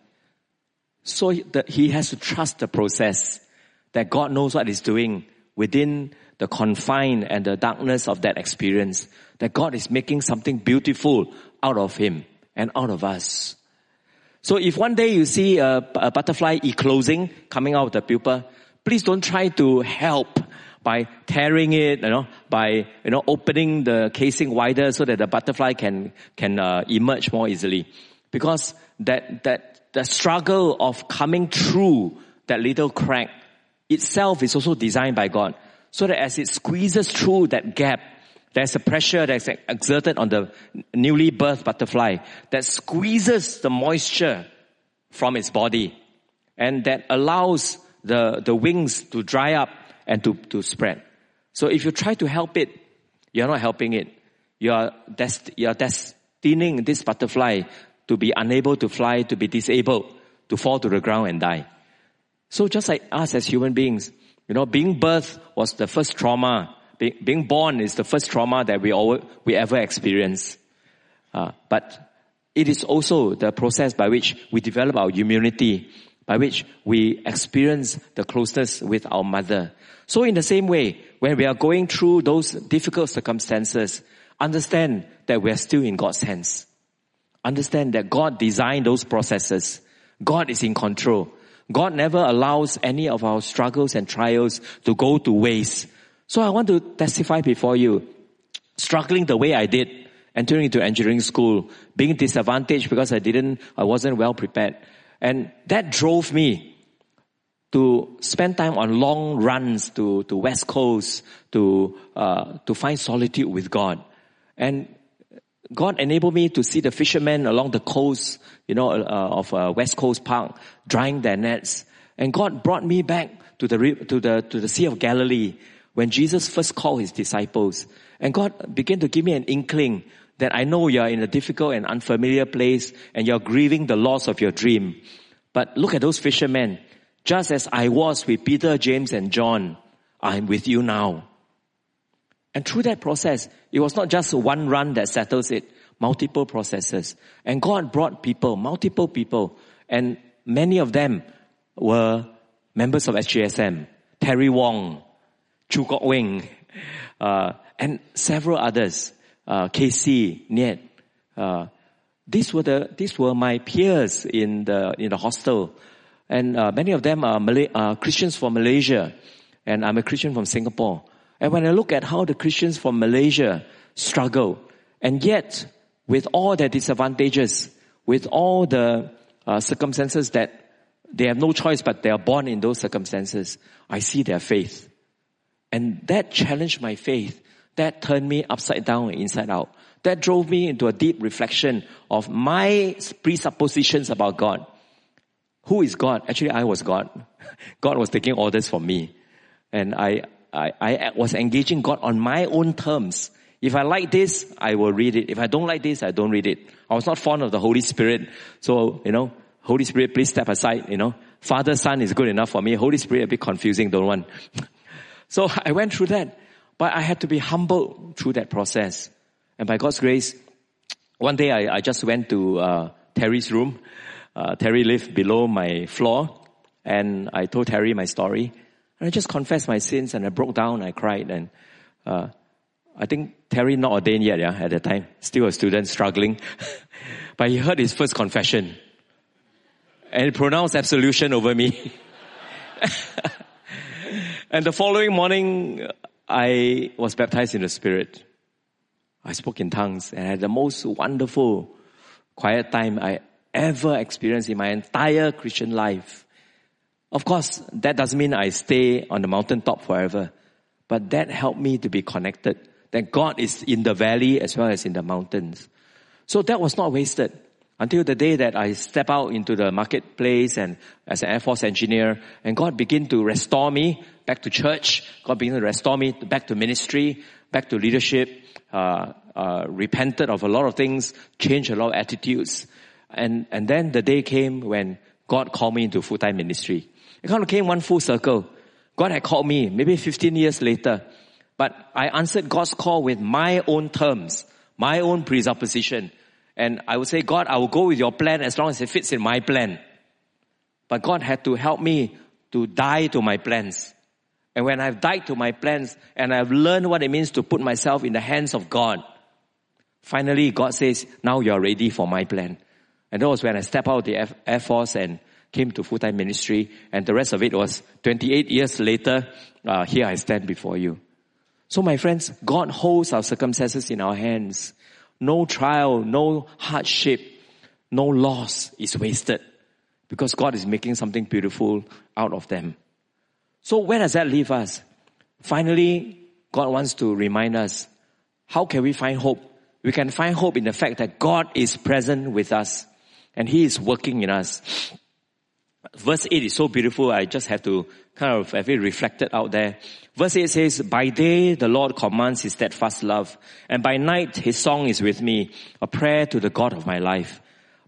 So the, he has to trust the process that God knows what he's doing within the confine and the darkness of that experience. That God is making something beautiful out of him and out of us. So if one day you see a, a butterfly eclosing, coming out of the pupa, please don't try to help by tearing it, you know, by, you know, opening the casing wider so that the butterfly can, can, uh, emerge more easily. Because that, that, the struggle of coming through that little crack itself is also designed by God. So that as it squeezes through that gap, there's a pressure that's exerted on the newly birthed butterfly that squeezes the moisture from its body and that allows the, the wings to dry up and to, to spread. So if you try to help it, you're not helping it. You are, dest- you are destining this butterfly to be unable to fly, to be disabled, to fall to the ground and die. So just like us as human beings, You know, being birthed was the first trauma. Be, being born is the first trauma that we all, we ever experience. Uh, but it is also the process by which we develop our immunity, by which we experience the closeness with our mother. So in the same way, when we are going through those difficult circumstances, understand that we are still in God's hands. Understand that God designed those processes. God is in control. God never allows any of our struggles and trials to go to waste. So I want to testify before you, struggling the way I did, entering into engineering school, being disadvantaged because I didn't, I wasn't well prepared. And that drove me to spend time on long runs to, to West Coast, to, uh, to find solitude with God. And God enabled me to see the fishermen along the coast, you know, uh, of uh, West Coast Park, drying their nets. And God brought me back to the, to the, to the Sea of Galilee when Jesus first called his disciples. And God began to give me an inkling that I know you're in a difficult and unfamiliar place and you're grieving the loss of your dream. But look at those fishermen. Just as I was with Peter, James, and John, I'm with you now. And through that process, it was not just one run that settles it, multiple processes. And God brought people, multiple people, and many of them were members of S G S M, Terry Wong, Chu Kok Wing, uh, and several others, uh, K C, Niet. Uh, these were the, these were my peers in the, in the hostel. And, uh, many of them are Malay, uh, Christians from Malaysia. And I'm a Christian from Singapore. And when I look at how the Christians from Malaysia struggle, and yet with all their disadvantages, with all the uh, circumstances that they have no choice but they are born in those circumstances, I see their faith. And that challenged my faith. That turned me upside down and inside out. That drove me into a deep reflection of my presuppositions about God. Who is God? Actually, I was God. God was taking orders from me. And I I, I was engaging God on my own terms. If I like this, I will read it. If I don't like this, I don't read it. I was not fond of the Holy Spirit. So, you know, Holy Spirit, please step aside, you know. Father, Son is good enough for me. Holy Spirit, a bit confusing, don't want. So I went through that. But I had to be humbled through that process. And by God's grace, one day I, I just went to uh, Terry's room. Uh, Terry lived below my floor. And I told Terry my story. And I just confessed my sins and I broke down, I cried. And uh I think Terry not ordained yet, yeah, at the time. Still a student, struggling. But he heard his first confession. And he pronounced absolution over me. And the following morning, I was baptized in the Spirit. I spoke in tongues and had the most wonderful quiet time I ever experienced in my entire Christian life. Of course, that doesn't mean I stay on the mountaintop forever. But that helped me to be connected. That God is in the valley as well as in the mountains. So that was not wasted. Until the day that I step out into the marketplace and as an Air Force engineer, and God began to restore me back to church. God began to restore me back to ministry, back to leadership, uh, uh, repented of a lot of things, changed a lot of attitudes. And, and then the day came when God called me into full-time ministry. It kind of came one full circle. God had called me maybe fifteen years later. But I answered God's call with my own terms, my own presupposition. And I would say, God, I will go with your plan as long as it fits in my plan. But God had to help me to die to my plans. And when I've died to my plans and I've learned what it means to put myself in the hands of God, finally God says, now you're ready for my plan. And that was when I stepped out of the Air Force and came to full-time ministry. And the rest of it was twenty-eight years later, uh, here I stand before you. So my friends, God holds our circumstances in our hands. No trial, no hardship, no loss is wasted because God is making something beautiful out of them. So where does that leave us? Finally, God wants to remind us, how can we find hope? We can find hope in the fact that God is present with us and He is working in us. Verse eight is so beautiful, I just have to kind of have it reflected out there. Verse eight says, by day the Lord commands His steadfast love, and by night His song is with me, a prayer to the God of my life.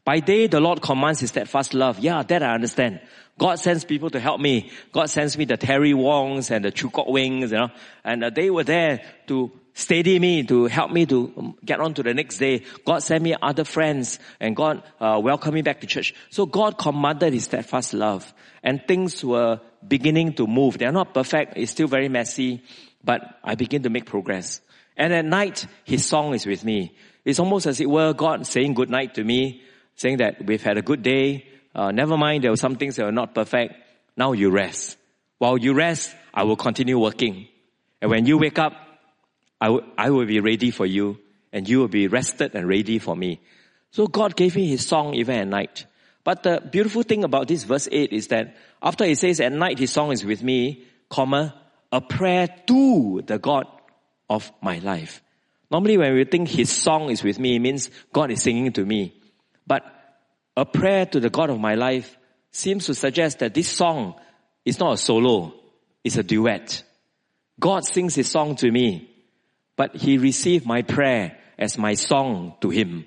By day, the Lord commands His steadfast love. Yeah, that I understand. God sends people to help me. God sends me the Terry Wongs and the Chu Kok Wings, you know, and uh, they were there to steady me, to help me to get on to the next day. God sent me other friends, and God uh, welcomed me back to church. So God commanded His steadfast love, and things were beginning to move. They're not perfect. It's still very messy, but I begin to make progress. And at night, His song is with me. It's almost as it were God saying good night to me, saying that we've had a good day. Uh, never mind, there were some things that were not perfect. Now you rest. While you rest, I will continue working. And when you wake up, I, w- I will be ready for you, and you will be rested and ready for me. So God gave me His song even at night. But the beautiful thing about this verse eight is that after He says, at night His song is with me, comma, a prayer to the God of my life. Normally when we think His song is with me, it means God is singing to me. But a prayer to the God of my life seems to suggest that this song is not a solo, it's a duet. God sings His song to me, but He received my prayer as my song to Him.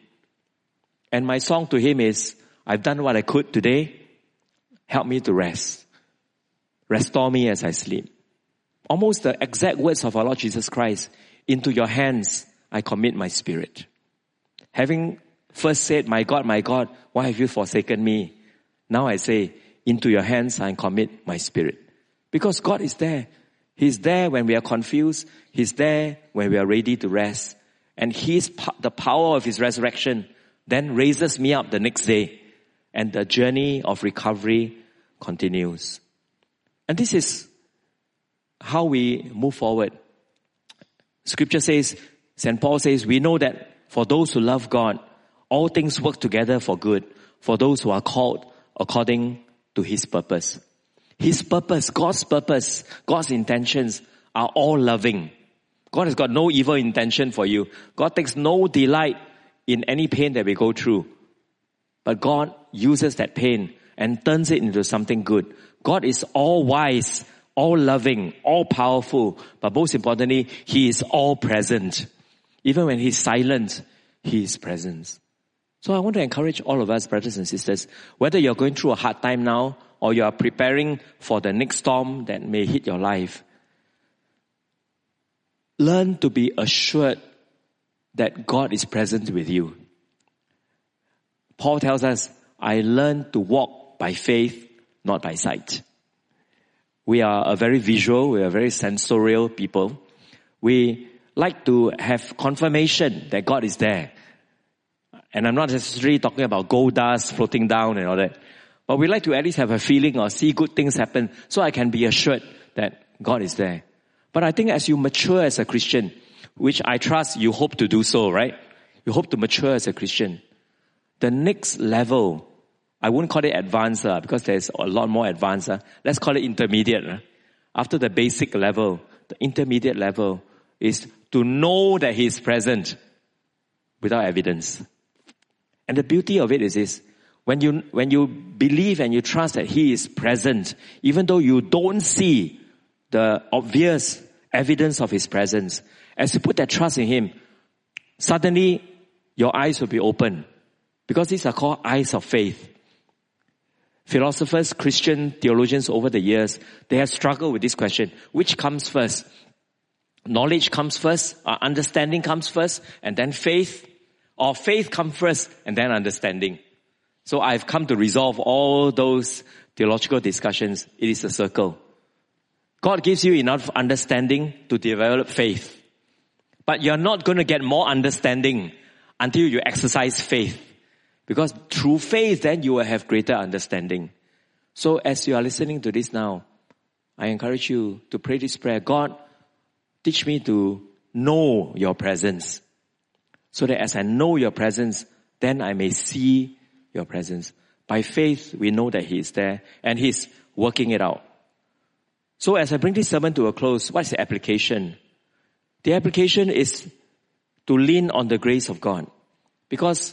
And my song to Him is, I've done what I could today. Help me to rest. Restore me as I sleep. Almost the exact words of our Lord Jesus Christ. Into your hands I commit my spirit. Having first said, my God, my God, why have you forsaken me? Now I say, into your hands I commit my spirit. Because God is there. He's there when we are confused. He's there when we are ready to rest. And He's the power of His resurrection then raises me up the next day. And the journey of recovery continues. And this is how we move forward. Scripture says, Saint Paul says, we know that for those who love God, all things work together for good, for those who are called according to His purpose. His purpose, God's purpose, God's intentions are all loving. God has got no evil intention for you. God takes no delight in any pain that we go through. But God uses that pain and turns it into something good. God is all wise, all loving, all powerful, but most importantly, He is all present. Even when He's silent, He is present. So I want to encourage all of us, brothers and sisters, whether you're going through a hard time now or you are preparing for the next storm that may hit your life, learn to be assured that God is present with you. Paul tells us, I learned to walk by faith, not by sight. We are a very visual, we are very sensorial people. We like to have confirmation that God is there. And I'm not necessarily talking about gold dust floating down and all that. But we like to at least have a feeling or see good things happen so I can be assured that God is there. But I think as you mature as a Christian, which I trust you hope to do so, right? You hope to mature as a Christian. The next level, I wouldn't call it advanced uh, because there's a lot more advanced. Uh. Let's call it intermediate. Uh. After the basic level, the intermediate level is to know that He is present without evidence. And the beauty of it is this. When you, when you believe and you trust that He is present, even though you don't see the obvious evidence of His presence, as you put that trust in Him, suddenly your eyes will be open. Because these are called eyes of faith. Philosophers, Christian theologians over the years, they have struggled with this question. Which comes first? Knowledge comes first, or understanding comes first, and then faith? Or faith comes first, and then understanding? So I've come to resolve all those theological discussions. It is a circle. God gives you enough understanding to develop faith. But you're not going to get more understanding until you exercise faith. Because through faith, then you will have greater understanding. So as you are listening to this now, I encourage you to pray this prayer. God, teach me to know your presence. So that as I know your presence, then I may see your presence. By faith, we know that He is there and He's working it out. So as I bring this sermon to a close, what is the application? The application is to lean on the grace of God. Because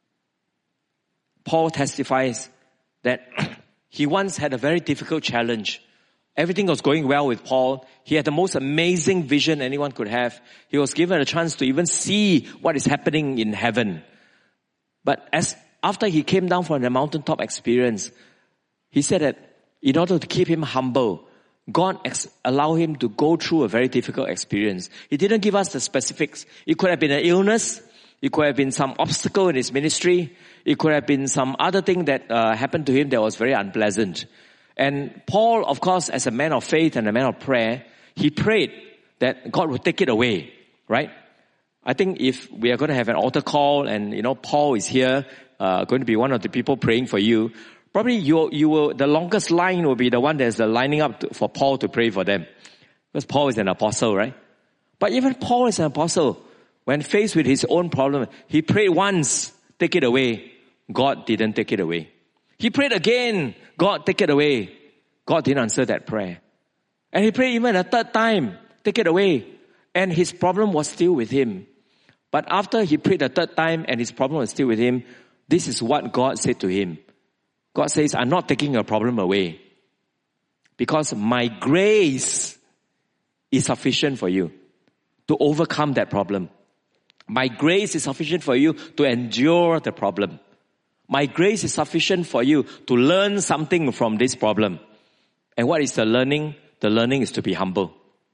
Paul testifies that he once had a very difficult challenge. Everything was going well with Paul. He had the most amazing vision anyone could have. He was given a chance to even see what is happening in heaven. But as after he came down from the mountaintop experience, he said that in order to keep him humble, God ex- allowed him to go through a very difficult experience. He didn't give us the specifics. It could have been an illness. It could have been some obstacle in his ministry. It could have been some other thing that uh, happened to him that was very unpleasant. And Paul, of course, as a man of faith and a man of prayer, he prayed that God would take it away, right? I think if we are going to have an altar call and, you know, Paul is here, uh, going to be one of the people praying for you, probably you, you will, the longest line will be the one that's the lining up to, for Paul to pray for them. Because Paul is an apostle, right? But even Paul is an apostle. When faced with his own problem, he prayed once, take it away. God didn't take it away. He prayed again, God take it away. God didn't answer that prayer. And he prayed even a third time, take it away. And his problem was still with him. But after he prayed a third time and his problem was still with him, this is what God said to him. God says, I'm not taking your problem away, because my grace is sufficient for you to overcome that problem. My grace is sufficient for you to endure the problem. My grace is sufficient for you to learn something from this problem. And what is the learning? The learning is to be humble.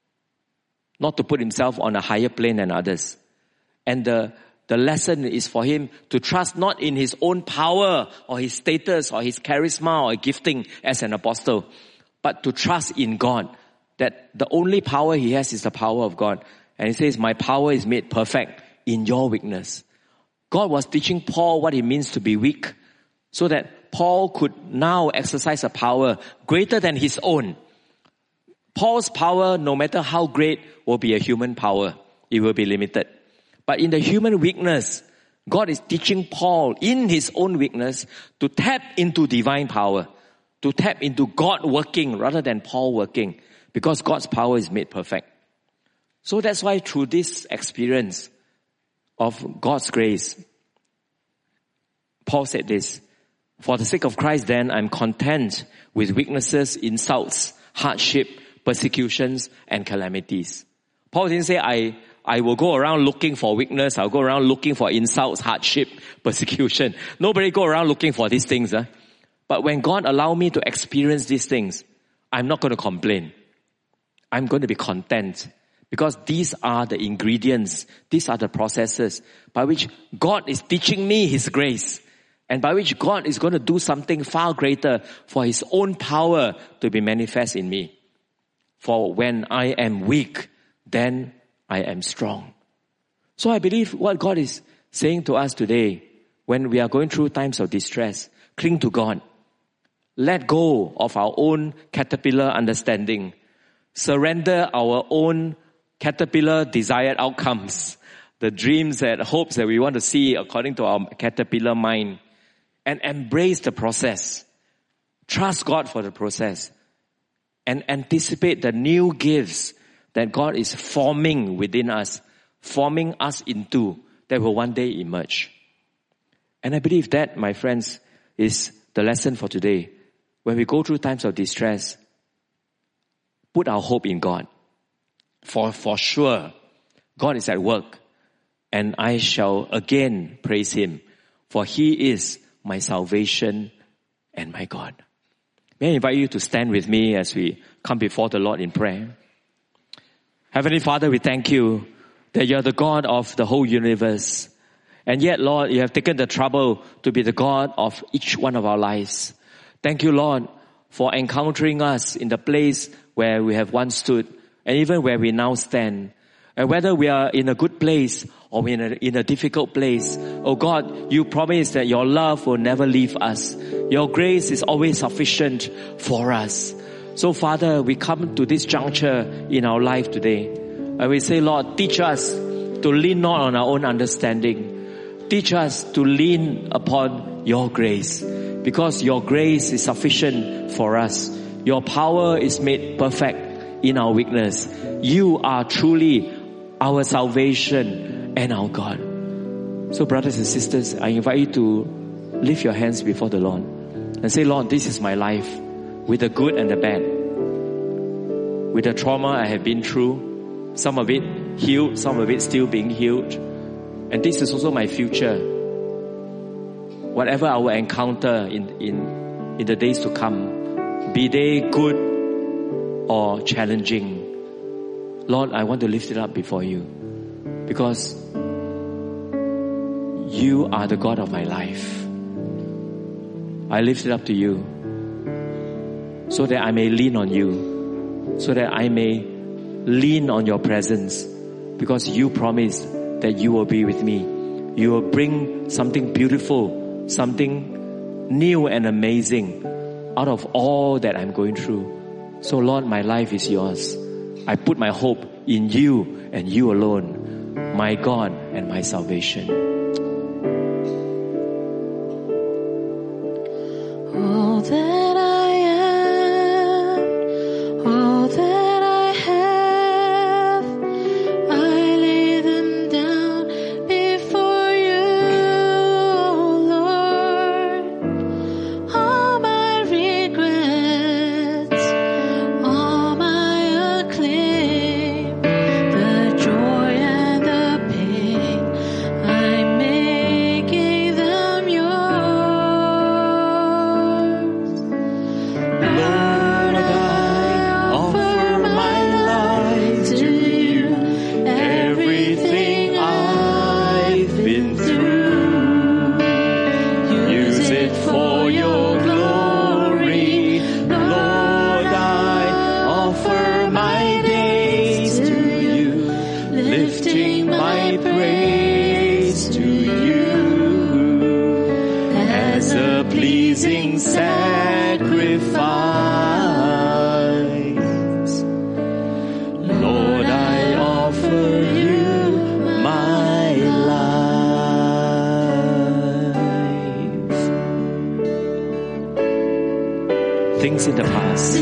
Not to put himself on a higher plane than others. And the, the lesson is for him to trust not in his own power or his status or his charisma or gifting as an apostle, but to trust in God. That the only power he has is the power of God. And he says, my power is made perfect in your weakness. God was teaching Paul what it means to be weak, so that Paul could now exercise a power greater than his own. Paul's power, no matter how great, will be a human power. It will be limited. But in the human weakness, God is teaching Paul in his own weakness to tap into divine power, to tap into God working rather than Paul working, because God's power is made perfect. So that's why through this experience of God's grace, Paul said this, for the sake of Christ then, I'm content with weaknesses, insults, hardship, persecutions, and calamities. Paul didn't say, I, I will go around looking for weakness, I'll go around looking for insults, hardship, persecution. Nobody go around looking for these things. Huh? But when God allowed me to experience these things, I'm not going to complain. I'm going to be content. Because these are the ingredients, these are the processes by which God is teaching me His grace, and by which God is going to do something far greater for His own power to be manifest in me. For when I am weak, then I am strong. So I believe what God is saying to us today, when we are going through times of distress, cling to God. Let go of our own caterpillar understanding. Surrender our own caterpillar desired outcomes, the dreams and hopes that we want to see according to our caterpillar mind, and embrace the process. Trust God for the process and anticipate the new gifts that God is forming within us, forming us into, that will one day emerge. And I believe that, my friends, is the lesson for today. When we go through times of distress, put our hope in God. For, for sure, God is at work, and I shall again praise Him, for He is my salvation and my God. May I invite you to stand with me as we come before the Lord in prayer. Heavenly Father, we thank you that you are the God of the whole universe. And yet, Lord, you have taken the trouble to be the God of each one of our lives. Thank you, Lord, for encountering us in the place where we have once stood, and even where we now stand. And whether we are in a good place or in a, in a difficult place, oh God, you promise that your love will never leave us. Your grace is always sufficient for us. So Father, we come to this juncture in our life today, and we say, Lord, teach us to lean not on our own understanding. Teach us to lean upon your grace, because your grace is sufficient for us. Your power is made perfect in our weakness. You are truly our salvation and our God. So brothers and sisters, I invite you to lift your hands before the Lord and say, Lord, this is my life, with the good and the bad, with the trauma I have been through, some of it healed, some of it still being healed, and this is also my future. whatever I will encounter in, in, in the days to come, be they good or challenging, Lord, I want to lift it up before you, because you are the God of my life. I lift it up to you so that I may lean on you, so that I may lean on your presence, because you promised that you will be with me. You will bring something beautiful, something new and amazing out of all that I'm going through. So Lord, my life is yours. I put my hope in you and you alone, my God and my salvation. All that I am, all that I have, I lay them down before you, oh Lord. All my regrets, all my acclaim, the joy and the pain, I'm making them yours. Lord, I offer my life to you, everything I've been through. Use it for your glory. Lord, I offer my days to you, lifting my praise to you as a pleasing sacrifice. Lord, I offer you my life. Things in the past,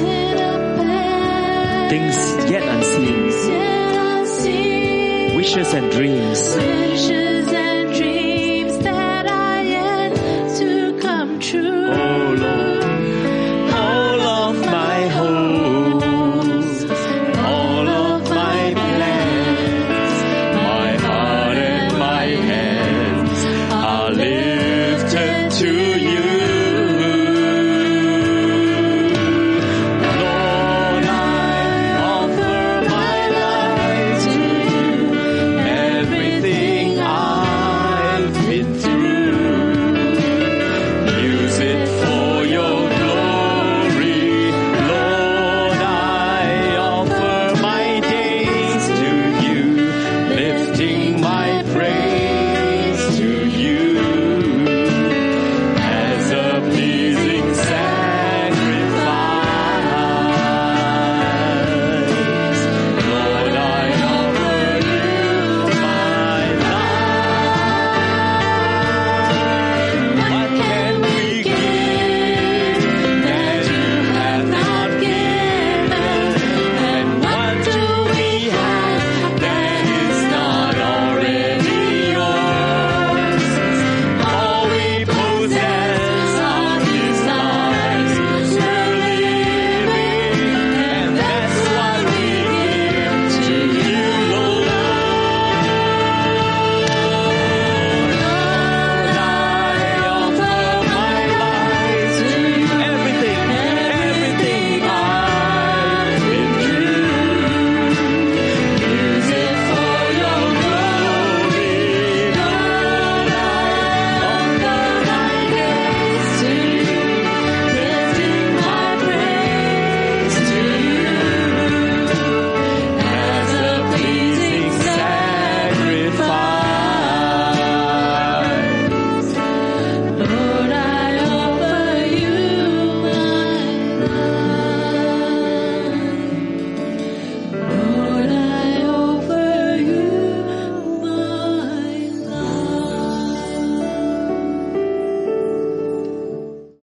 things yet unseen, wishes and dreams,